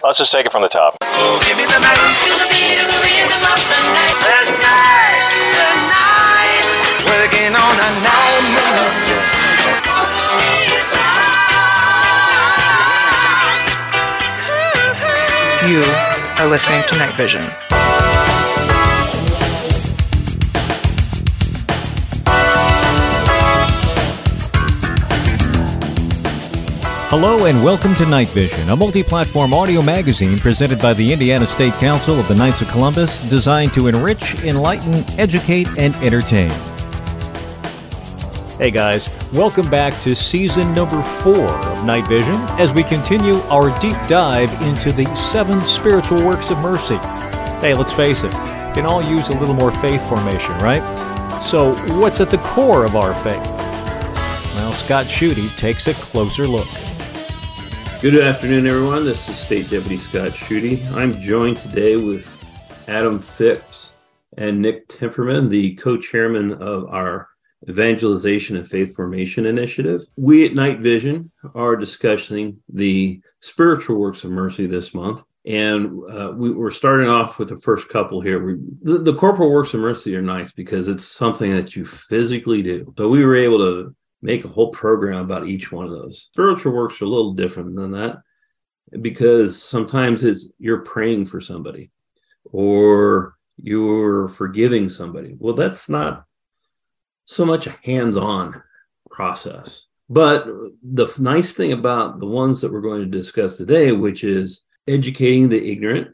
Let's just take it from the top. So give me the night, to the beat of the rhythm of the night. Tonight, working on a night move. You are listening to Night Vision. Hello and welcome to Night Vision, a multi-platform audio magazine presented by the Indiana State Council of the Knights of Columbus, designed to enrich, enlighten, educate, and entertain. Hey guys, welcome back to season number 4 of Night Vision as we continue our deep dive into the 7 spiritual works of mercy. Hey, let's face it, we can all use a little more faith formation, right? So what's at the core of our faith? Well, Scott Schutte takes a closer look. Good afternoon, everyone. This is State Deputy Scott Schutte. I'm joined today with Adam Fix and Nick Timperman, the co-chairman of our Evangelization and Faith Formation Initiative. We at Night Vision are discussing the spiritual works of mercy this month. And we're starting off with the first couple here. The corporal works of mercy are nice because it's something that you physically do. So we were able to make a whole program about each one of those. Spiritual works are a little different than that because sometimes you're praying for somebody or you're forgiving somebody. Well, that's not so much a hands-on process. But the nice thing about the ones that we're going to discuss today, which is educating the ignorant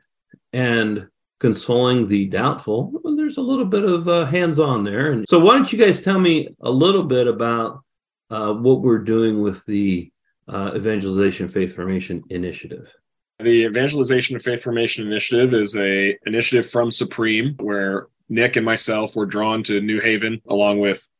and consoling the doubtful, well, there's a little bit of hands-on there. And so why don't you guys tell me a little bit about what we're doing with the Evangelization Faith Formation Initiative. The Evangelization and Faith Formation Initiative is an initiative from Supreme where Nick and myself were drawn to New Haven along with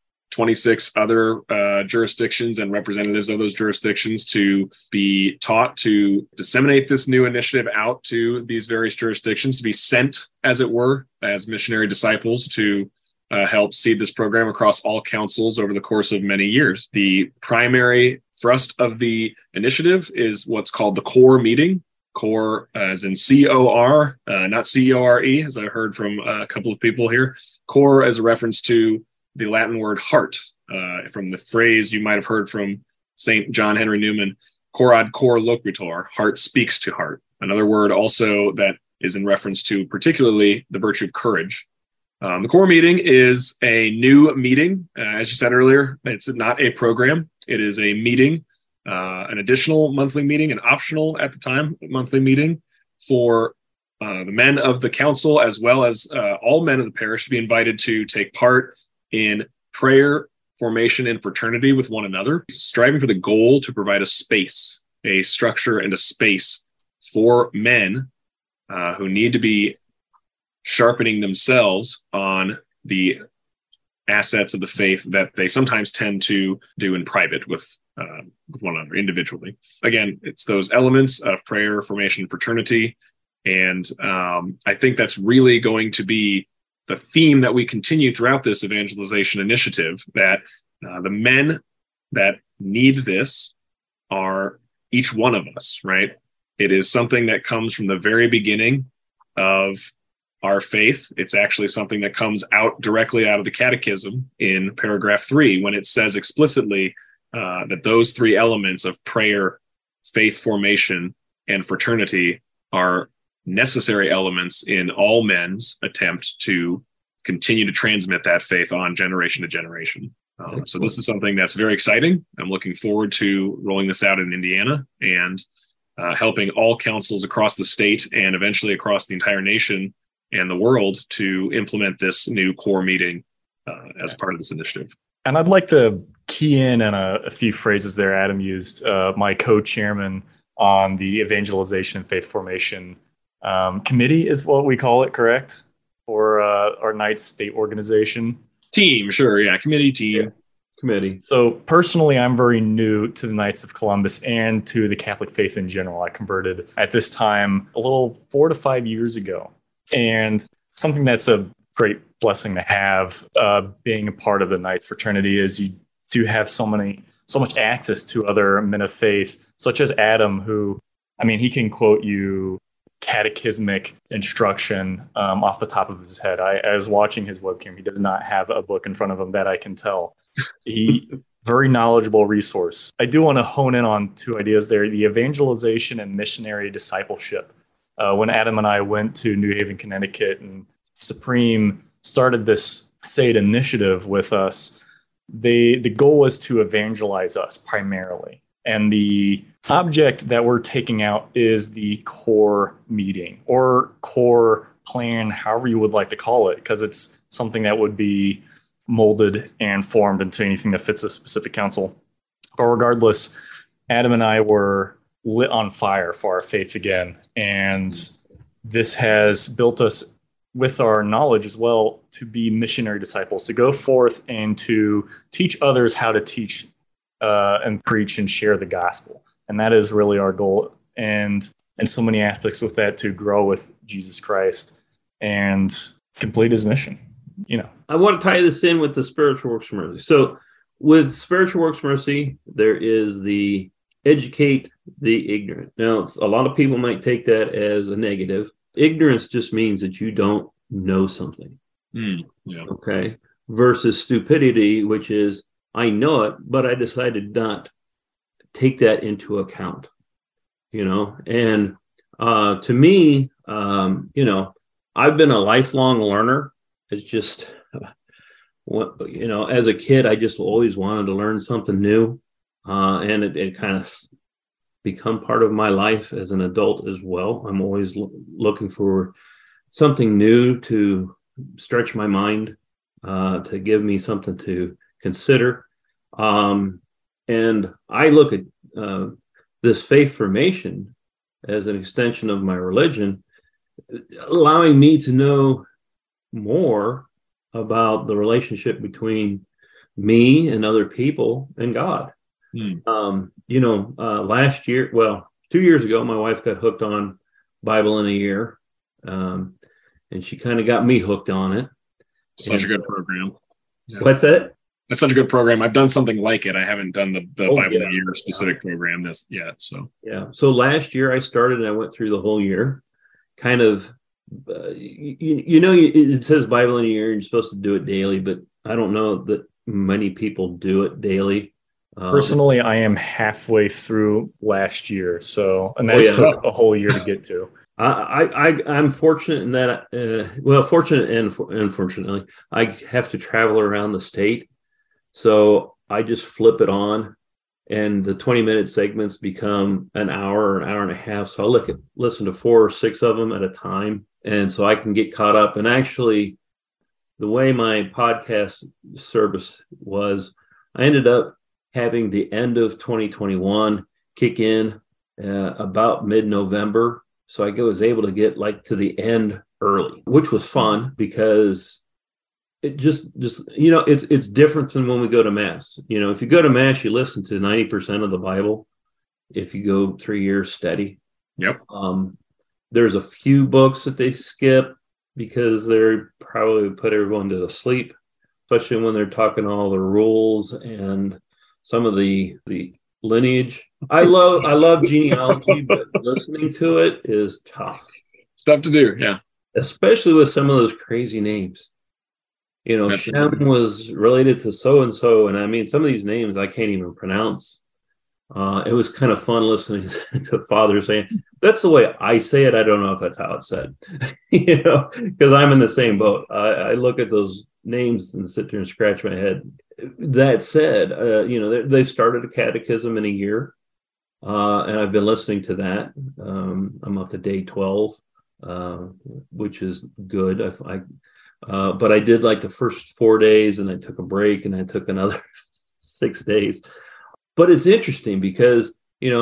26 other jurisdictions and representatives of those jurisdictions to be taught to disseminate this new initiative out to these various jurisdictions, to be sent, as it were, as missionary disciples to help seed this program across all councils over the course of many years. The primary thrust of the initiative is what's called the CORE meeting. CORE as in C-O-R, not C-O-R-E, as I heard from a couple of people here. CORE as a reference to the Latin word heart, from the phrase you might have heard from St. John Henry Newman, cor ad cor loquitur, heart speaks to heart. Another word also that is in reference to particularly the virtue of courage. The CORE meeting is a new meeting. As you said earlier, it's not a program. It is a meeting, an additional monthly meeting, an optional at the time monthly meeting for the men of the council, as well as all men of the parish, to be invited to take part in prayer, formation, and fraternity with one another, striving for the goal to provide a space, a structure, and a space for men who need to be sharpening themselves on the assets of the faith that they sometimes tend to do in private with one another individually. Again, it's those elements of prayer, formation, fraternity. And I think that's really going to be the theme that we continue throughout this evangelization initiative, that the men that need this are each one of us, right? It is something that comes from the very beginning of our faith. It's actually something that comes out directly out of the catechism in paragraph 3, when it says explicitly that those 3 elements of prayer, faith formation, and fraternity are necessary elements in all men's attempt to continue to transmit that faith on generation to generation. So this is something that's very exciting. I'm looking forward to rolling this out in Indiana and helping all councils across the state and eventually across the entire nation and the world to implement this new CORE meeting as part of this initiative. And I'd like to key in on a few phrases there Adam used, my co-chairman on the Evangelization and Faith Formation Committee is what we call it, correct? For our Knights state organization. Team, sure, yeah, committee, team. Yeah. Committee. So personally, I'm very new to the Knights of Columbus and to the Catholic faith in general. I converted at this time a little 4 to 5 years ago. And something that's a great blessing to have being a part of the Knights fraternity is you do have so much access to other men of faith, such as Adam, who I mean, he can quote you catechismic instruction off the top of his head. I was watching his webcam. He does not have a book in front of him that I can tell. He very knowledgeable resource. I do want to hone in on two ideas there: the evangelization and missionary discipleship. When Adam and I went to New Haven, Connecticut, and Supreme started this SAID initiative with us, the goal was to evangelize us primarily. And the object that we're taking out is the core meeting or core plan, however you would like to call it, because it's something that would be molded and formed into anything that fits a specific council. But regardless, Adam and I were lit on fire for our faith again. And this has built us with our knowledge as well to be missionary disciples, to go forth and to teach others how to teach and preach and share the gospel. And that is really our goal. And so many aspects with that, to grow with Jesus Christ and complete his mission. I want to tie this in with the spiritual works of mercy. So with spiritual works of mercy, there is the educate the ignorant. Now, a lot of people might take that as a negative. Ignorance just means that you don't know something. Yeah. Okay. Versus stupidity, which is, I know it, but I decided not to take that into account, and to me, I've been a lifelong learner. It's just, as a kid, I just always wanted to learn something new. And it kind of become part of my life as an adult as well. I'm always looking for something new to stretch my mind, to give me something to consider. And I look at this faith formation as an extension of my religion, allowing me to know more about the relationship between me and other people and God. Last year, 2 years ago, my wife got hooked on Bible in a Year. And she kind of got me hooked on it. Such a good program. Yeah. What's that? That's such a good program. I've done something like it. I haven't done the Bible in a Year specific program yet. So last year I started and I went through the whole year. Kind of, it says Bible in a Year. You're supposed to do it daily, but I don't know that many people do it daily. Personally, I am halfway through last year, and that took a whole year to get to. I'm fortunate in that, fortunate and unfortunately, I have to travel around the state. So I just flip it on, and the 20-minute segments become an hour and a half. So I listen to 4 or 6 of them at a time. And so I can get caught up. And actually, the way my podcast service was, I ended up having the end of 2021 kick in about mid-November. So I was able to get to the end early, which was fun because it just it's different than when we go to Mass. If you go to Mass, you listen to 90% of the Bible. If you go 3 years steady. Yep. There's a few books that they skip because they're probably put everyone to sleep, especially when they're talking all the rules and some of the lineage. I love genealogy, but listening to it is tough. Stuff to do, yeah. Especially with some of those crazy names. Shem was related to so-and-so, and I mean, some of these names I can't even pronounce. It was kind of fun listening to Father saying, that's the way I say it. I don't know if that's how it's said, because I'm in the same boat. I look at those names and sit there and scratch my head. That said, they've started a catechism in a year, and I've been listening to that. I'm up to day 12, which is good. But I did the first 4 days, and I took a break, and I took another 6 days. But it's interesting because,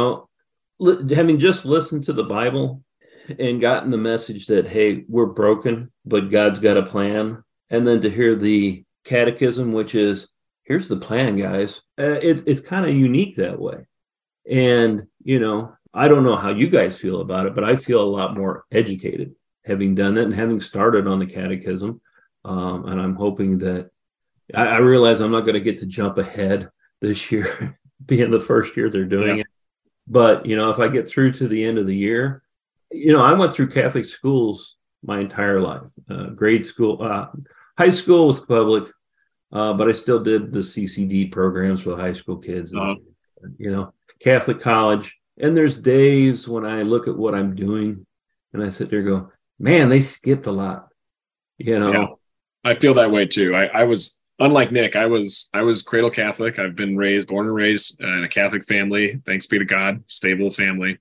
having just listened to the Bible and gotten the message that, hey, we're broken, but God's got a plan. And then to hear the catechism, which is, here's the plan, guys. It's kind of unique that way. And, I don't know how you guys feel about it, but I feel a lot more educated having done that and having started on the catechism. And I'm hoping that I realize I'm not going to get to jump ahead this year, being the first year they're doing it. But, if I get through to the end of the year, I went through Catholic schools my entire life. Grade school, high school was public, but I still did the CCD programs for the high school kids. Catholic college. And there's days when I look at what I'm doing and I sit there and go, man, they skipped a lot. Yeah, I feel that way too. I was, unlike Nick, I was cradle Catholic. I've been born and raised in a Catholic family. Thanks be to God, stable family.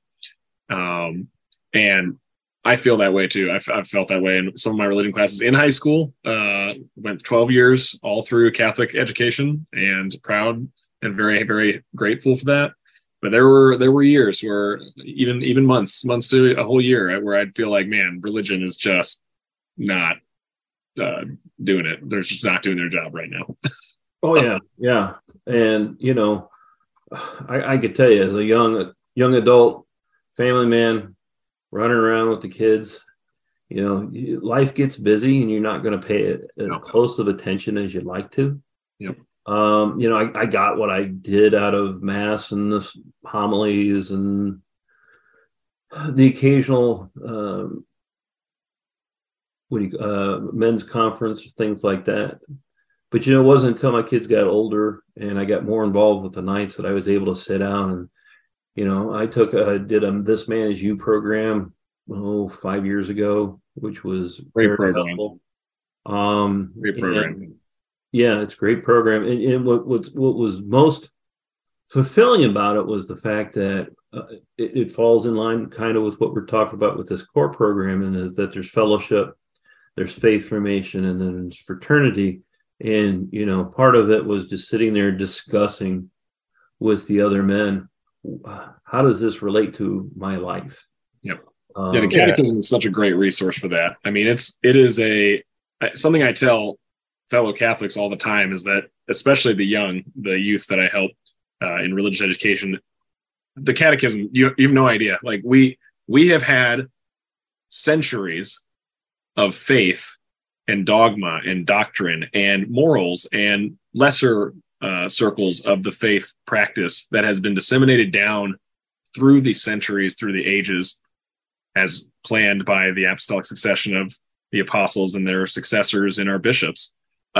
And I feel that way too. I've felt that way in some of my religion classes in high school. Went 12 years all through Catholic education, and proud and very, very grateful for that. But there were years where even months to a whole year where I'd feel like, man, religion is just not doing it. They're just not doing their job right now. Oh yeah. And I could tell you, as a young adult family man running around with the kids, life gets busy and you're not going to pay it as close of attention as you'd like to. Yep. I got what I did out of Mass and the homilies and the occasional men's conference, things like that. But it wasn't until my kids got older and I got more involved with the Knights that I was able to sit down and, I did a This Man Is You program 5 years ago, which was great very program. helpful. Great program. Yeah, it's a great program. And what was most fulfilling about it was the fact that it falls in line kind of with what we're talking about with this core program, and is that there's fellowship, there's faith formation, and then there's fraternity. And, part of it was just sitting there discussing with the other men, how does this relate to my life? Yep. The Catechism is such a great resource for that. I mean, it is something I tell fellow Catholics all the time, is that especially the youth that I help in religious education, the Catechism, you have no idea. Like we have had centuries of faith and dogma and doctrine and morals and lesser circles of the faith practice that has been disseminated down through the centuries, through the ages, as planned by the apostolic succession of the apostles and their successors and our bishops.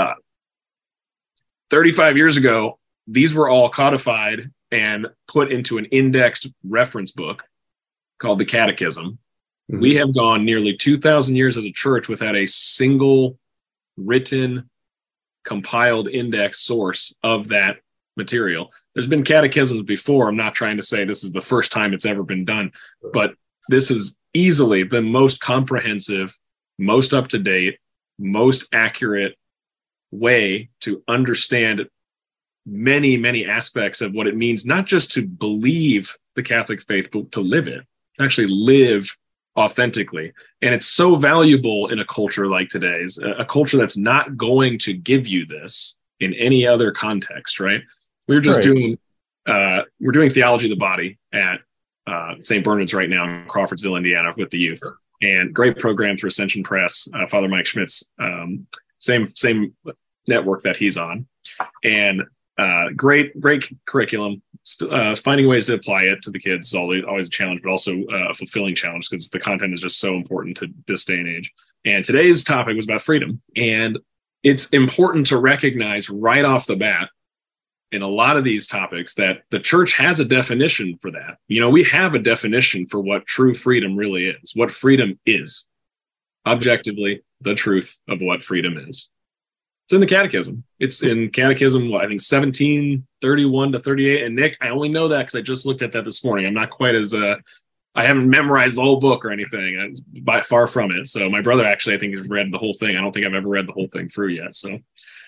35 years ago, these were all codified and put into an indexed reference book called the Catechism. Mm-hmm. We have gone nearly 2,000 years as a church without a single written, compiled index source of that material. There's been catechisms before. I'm not trying to say this is the first time it's ever been done, but this is easily the most comprehensive, most up-to-date, most accurate way to understand many, many aspects of what it means, not just to believe the Catholic faith, but to live it, actually live authentically. And it's so valuable in a culture like today's, a culture that's not going to give you this in any other context, right? We're just doing theology of the body at St. Bernard's right now in Crawfordsville, Indiana, with the youth. And great program through Ascension Press, Father Mike Schmitz, same network that he's on. And great curriculum. Finding ways to apply it to the kids is always a challenge, but also a fulfilling challenge because the content is just so important to this day and age. And today's topic was about freedom. And it's important to recognize right off the bat in a lot of these topics that the church has a definition for that. We have a definition for what true freedom really is, what freedom is. Objectively, the truth of what freedom is. It's in the Catechism. It's in Catechism, I think 1731 to 38. And Nick, I only know that because I just looked at that this morning. I'm not quite as I haven't memorized the whole book or anything. By far from it. So my brother actually, I think, has read the whole thing. I don't think I've ever read the whole thing through yet. So,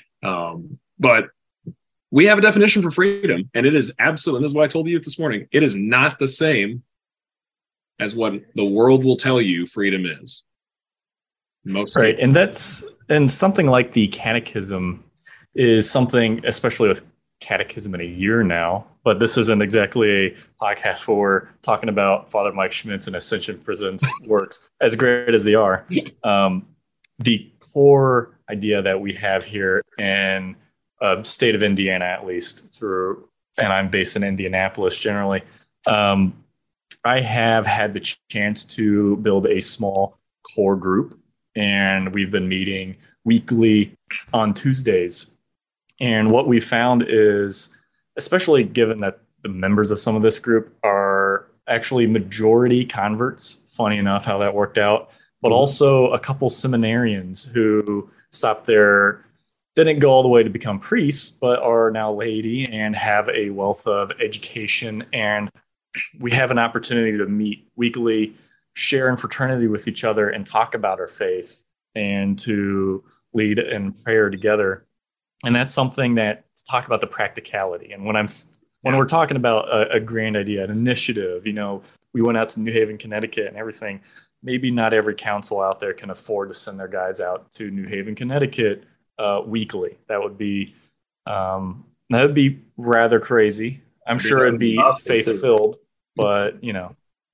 but we have a definition for freedom, and it is absolute. And this is what I told you this morning. It is not the same as what the world will tell you freedom is. Most right, and something like the Catechism is something, especially with Catechism in a year now. But this isn't exactly a podcast where we're talking about Father Mike Schmitz and Ascension Prison's works, as great as they are. The core idea that we have here in state of Indiana, at least and I'm based in Indianapolis generally, I have had the chance to build a small core group, and we've been meeting weekly on Tuesdays. And what we found is, especially given that the members of some of this group are actually majority converts, funny enough how that worked out, but also a couple seminarians who stopped there, didn't go all the way to become priests, but are now laity and have a wealth of education. And we have an opportunity to meet weekly, share in fraternity with each other, and talk about our faith, and to lead in prayer together. And that's something that talk about the practicality. And when we're talking about a grand idea, an initiative, we went out to New Haven, Connecticut, and everything. Maybe not every council out there can afford to send their guys out to New Haven, Connecticut weekly. That would be rather crazy. I'm sure it'd be faith-filled, but Yeah.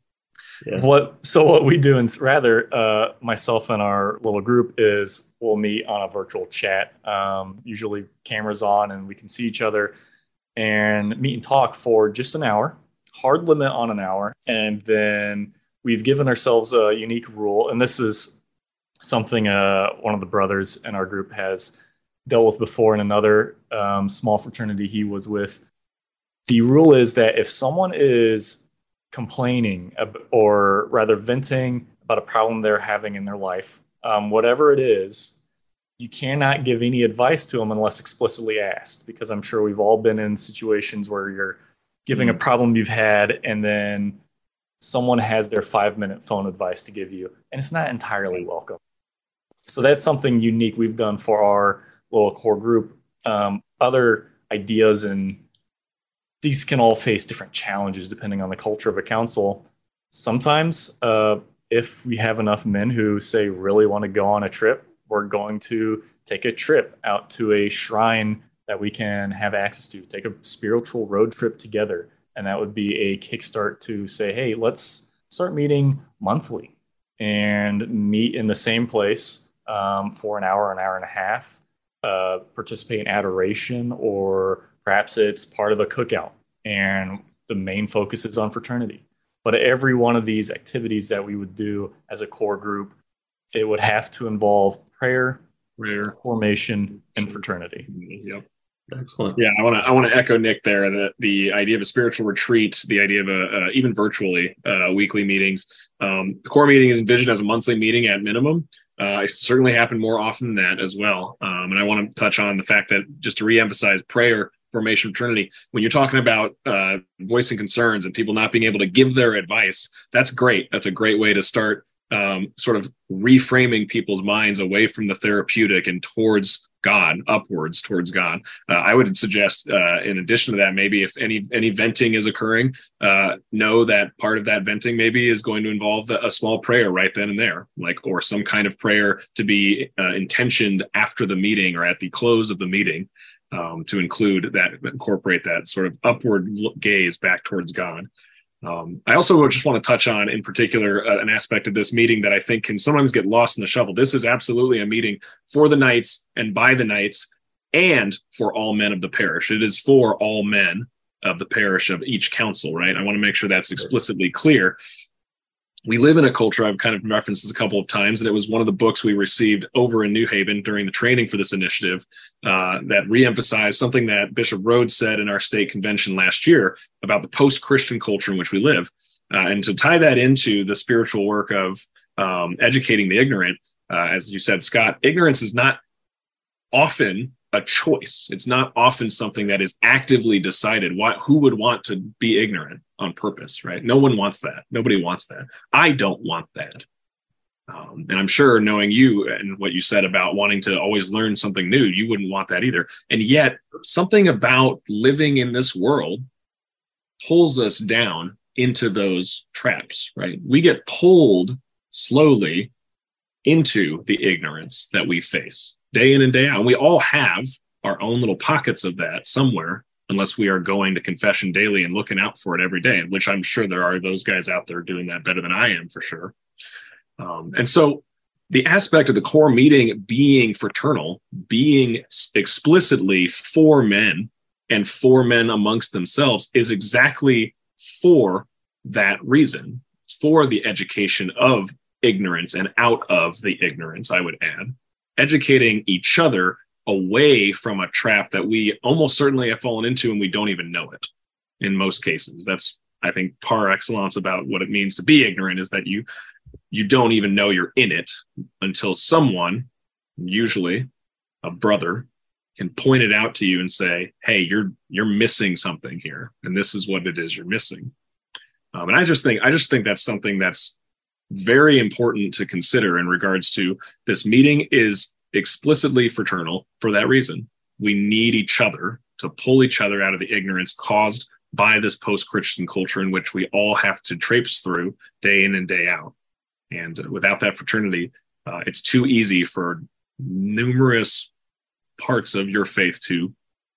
What we do, and rather myself and our little group, is we'll meet on a virtual chat, usually cameras on, and we can see each other, and meet and talk for just an hour, hard limit on an hour. And then we've given ourselves a unique rule, and this is something one of the brothers in our group has dealt with before in another small fraternity he was with. The rule is that if someone is complaining, or rather venting about a problem they're having in their life, whatever it is, you cannot give any advice to them unless explicitly asked, because I'm sure we've all been in situations where you're giving a problem you've had, and then someone has their 5-minute phone advice to give you, and it's not entirely welcome. So that's something unique we've done for our little core group. Other ideas, and these can all face different challenges depending on the culture of a council. Sometimes if we have enough men who say really want to go on a trip, we're going to take a trip out to a shrine that we can have access to, take a spiritual road trip together. And that would be a kickstart to say, hey, let's start meeting monthly and meet in the same place for an hour and a half, participate in adoration, or perhaps it's part of a cookout and the main focus is on fraternity. But every one of these activities that we would do as a core group, it would have to involve prayer, formation, and fraternity. Yep. Excellent. Yeah, I want to echo Nick there, that the idea of a spiritual retreat, the idea of even virtually weekly meetings. The core meeting is envisioned as a monthly meeting at minimum. It certainly happen more often than that as well. And I want to touch on the fact that, just to reemphasize, prayer, formation, fraternity, when you're talking about voicing concerns and people not being able to give their advice, that's great. That's a great way to start sort of reframing people's minds away from the therapeutic and towards God, upwards towards God. I would suggest, in addition to that, maybe if any venting is occurring, know that part of that venting maybe is going to involve a small prayer right then and there, or some kind of prayer to be intentioned after the meeting or at the close of the meeting, to incorporate that sort of upward gaze back towards God. I also just want to touch on, in particular, an aspect of this meeting that I think can sometimes get lost in the shuffle. This is absolutely a meeting for the knights and by the knights and for all men of the parish. It is for all men of the parish of each council, right? I want to make sure that's explicitly clear. We live in a culture, I've kind of referenced this a couple of times, and it was one of the books we received over in New Haven during the training for this initiative that reemphasized something that Bishop Rhodes said in our state convention last year about the post-Christian culture in which we live. And to tie that into the spiritual work of educating the ignorant, as you said, Scott, ignorance is not often a choice. It's not often something that is actively decided. Who would want to be ignorant on purpose, right? No one wants that. Nobody wants that. I don't want that. And I'm sure, knowing you and what you said about wanting to always learn something new, you wouldn't want that either. And yet, something about living in this world pulls us down into those traps, right? We get pulled slowly into the ignorance that we face day in and day out. And we all have our own little pockets of that somewhere, unless we are going to confession daily and looking out for it every day, which I'm sure there are those guys out there doing that better than I am, for sure. And so the aspect of the core meeting being fraternal, being explicitly for men and for men amongst themselves, is exactly for that reason, for the education of ignorance and out of the ignorance, I would add, educating each other away from a trap that we almost certainly have fallen into and we don't even know it in most cases. That's, I think, par excellence about what it means to be ignorant, is that you don't even know you're in it until someone, usually a brother, can point it out to you and say, hey, you're missing something here, and this is what it is you're missing. And I just think that's something that's very important to consider in regards to this meeting is explicitly fraternal for that reason. We need each other to pull each other out of the ignorance caused by this post-Christian culture in which we all have to traipse through day in and day out. And without that fraternity, it's too easy for numerous parts of your faith to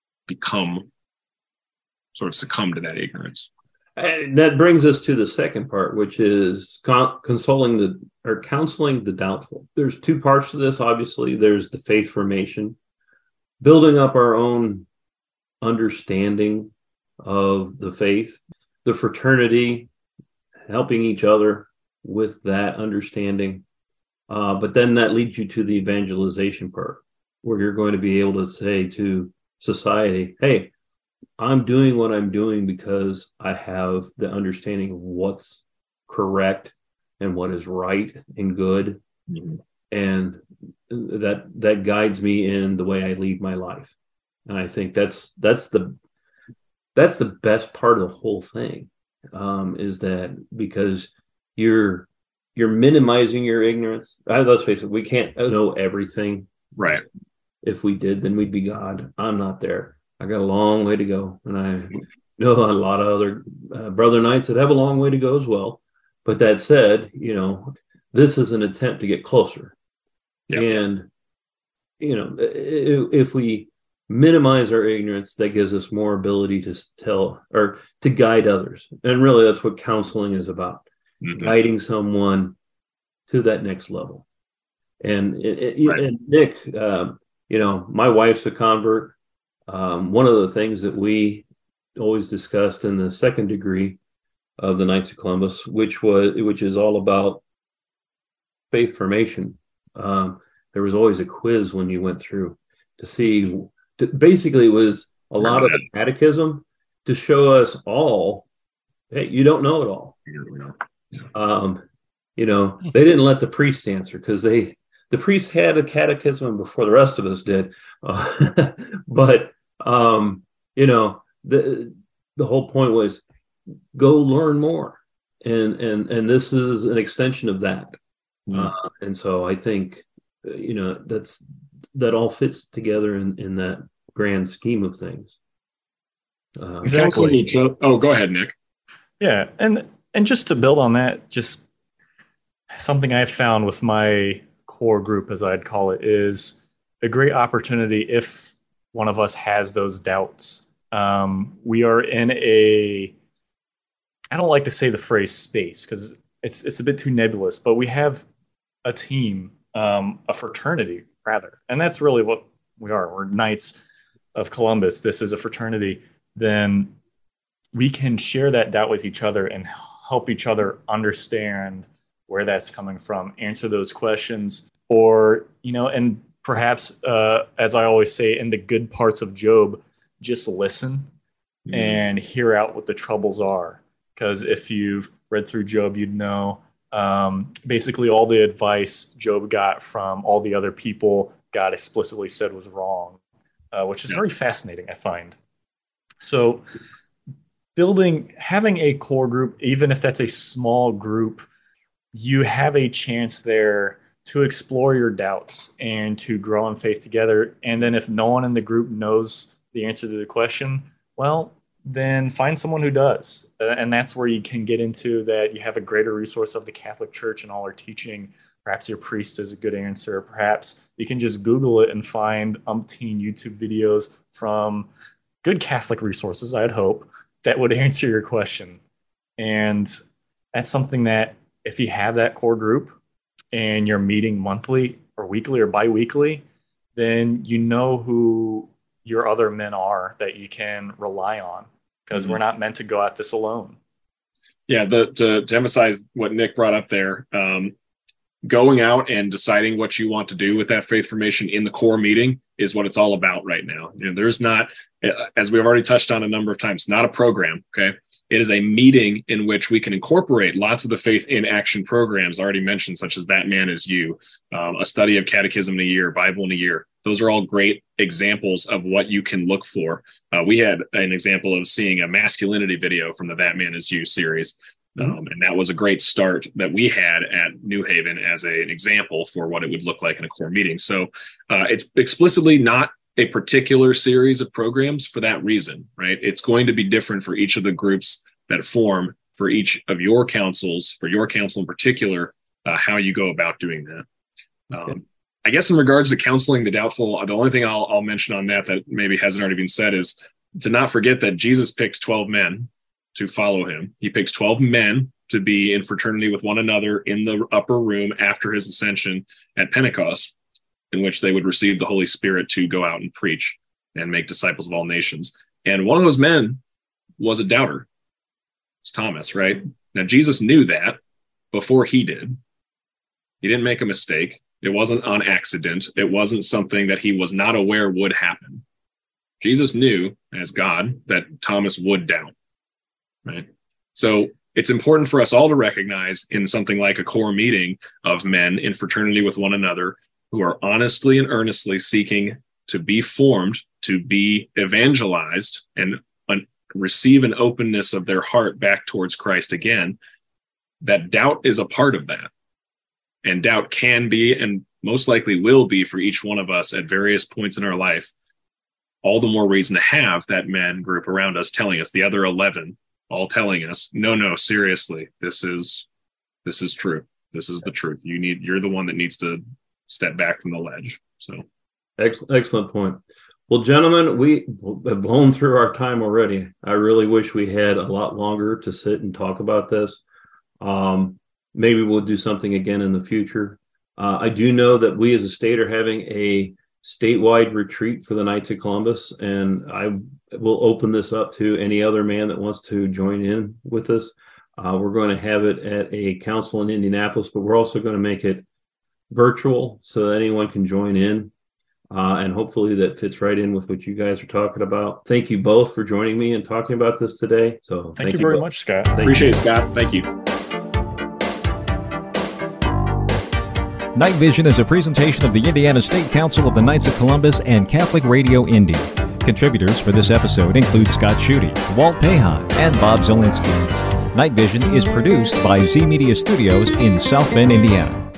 succumb to that ignorance. And that brings us to the second part, which is counseling the doubtful. There's two parts to this. Obviously, there's the faith formation, building up our own understanding of the faith, the fraternity, helping each other with that understanding. But then that leads you to the evangelization part, where you're going to be able to say to society, hey, I'm doing what I'm doing because I have the understanding of what's correct and what is right and good. Mm-hmm. And that guides me in the way I lead my life. And I think that's the best part of the whole thing, is that because you're minimizing your ignorance. Let's face it, we can't know everything. Right. If we did, then we'd be God. I'm not there. I got a long way to go. And I know a lot of other brother knights that have a long way to go as well. But that said, this is an attempt to get closer. Yep. And, if we minimize our ignorance, that gives us more ability to tell or to guide others. And really, that's what counseling is about. Mm-hmm. Guiding someone to that next level. And, right. And Nick, my wife's a convert. One of the things that we always discussed in the second degree of the Knights of Columbus, which is all about faith formation. There was always a quiz when you went through to see. Basically, it was a lot of the catechism to show us all, hey, you don't know it all. They didn't let the priest answer because the priest had a catechism before the rest of us did. But the whole point was go learn more, and this is an extension of that. And so I think that all fits together in that grand scheme of things. Exactly. Oh, go ahead, Nick. Yeah, and just to build on that, just something I've found with my core group, as I'd call it, is a great opportunity if one of us has those doubts. We are in I don't like to say the phrase space because it's a bit too nebulous, but we have a team, a fraternity rather, and that's really what we are. We're Knights of Columbus. This is a fraternity. Then we can share that doubt with each other and help each other understand where that's coming from, answer those questions, or, and perhaps, as I always say, in the good parts of Job, just listen and hear out what the troubles are. Because if you've read through Job, you'd know basically all the advice Job got from all the other people God explicitly said was wrong, which is very fascinating, I find. So having a core group, even if that's a small group, you have a chance there to explore your doubts and to grow in faith together. And then if no one in the group knows the answer to the question, well, then find someone who does. And that's where you can get into that you have a greater resource of the Catholic Church and all our teaching. Perhaps your priest is a good answer. Perhaps you can just Google it and find umpteen YouTube videos from good Catholic resources, I'd hope, that would answer your question. And that's something that if you have that core group and you're meeting monthly or weekly or bi-weekly, then you know who your other men are that you can rely on, because we're not meant to go at this alone. Yeah, to emphasize what Nick brought up there, going out and deciding what you want to do with that faith formation in the core meeting is what it's all about right now. There's not, as we've already touched on a number of times, not a program, okay? It is a meeting in which we can incorporate lots of the faith in action programs already mentioned, such as That Man Is You, a study of catechism in a year, Bible in a year. Those are all great examples of what you can look for. We had an example of seeing a masculinity video from the That Man Is You series. And that was a great start that we had at New Haven as an example for what it would look like in a core meeting. So it's explicitly not a particular series of programs for that reason, right? It's going to be different for each of the groups that form for each of your councils, for your council in particular, how you go about doing that. I guess in regards to counseling the doubtful, the only thing I'll mention on that maybe hasn't already been said is to not forget that Jesus picked 12 men to follow him. He picked 12 men to be in fraternity with one another in the upper room after his ascension at Pentecost, in which they would receive the Holy Spirit to go out and preach and make disciples of all nations. And one of those men was a doubter. It's Thomas, right? Now, Jesus knew that before he did. He didn't make a mistake. It wasn't on accident. It wasn't something that he was not aware would happen. Jesus knew, as God, that Thomas would doubt. Right. So it's important for us all to recognize in something like a core meeting of men in fraternity with one another who are honestly and earnestly seeking to be formed, to be evangelized, and receive an openness of their heart back towards Christ again, that doubt is a part of that. And doubt can be, and most likely will be for each one of us at various points in our life, all the more reason to have that men group around us telling us, the other 11, all telling us, no, seriously, this is true. This is the truth. You're the one that needs to step back from the ledge. So excellent point. Well, gentlemen, we have blown through our time already. I really wish we had a lot longer to sit and talk about this. Maybe we'll do something again in the future. I do know that we as a state are having a statewide retreat for the Knights of Columbus, and I will open this up to any other man that wants to join in with us. We're going to have it at a council in Indianapolis, but we're also going to make it virtual so that anyone can join in, and hopefully that fits right in with what you guys are talking about. Thank you both for joining me and talking about this today. So thank you very much, Scott. Appreciate it, Scott. Thank you. Night Vision is a presentation of the Indiana State Council of the Knights of Columbus and Catholic Radio Indy. Contributors for this episode include Scott Schutte, Walt Pahan, and Bob Zielinski. Night Vision is produced by Z Media Studios in South Bend, Indiana.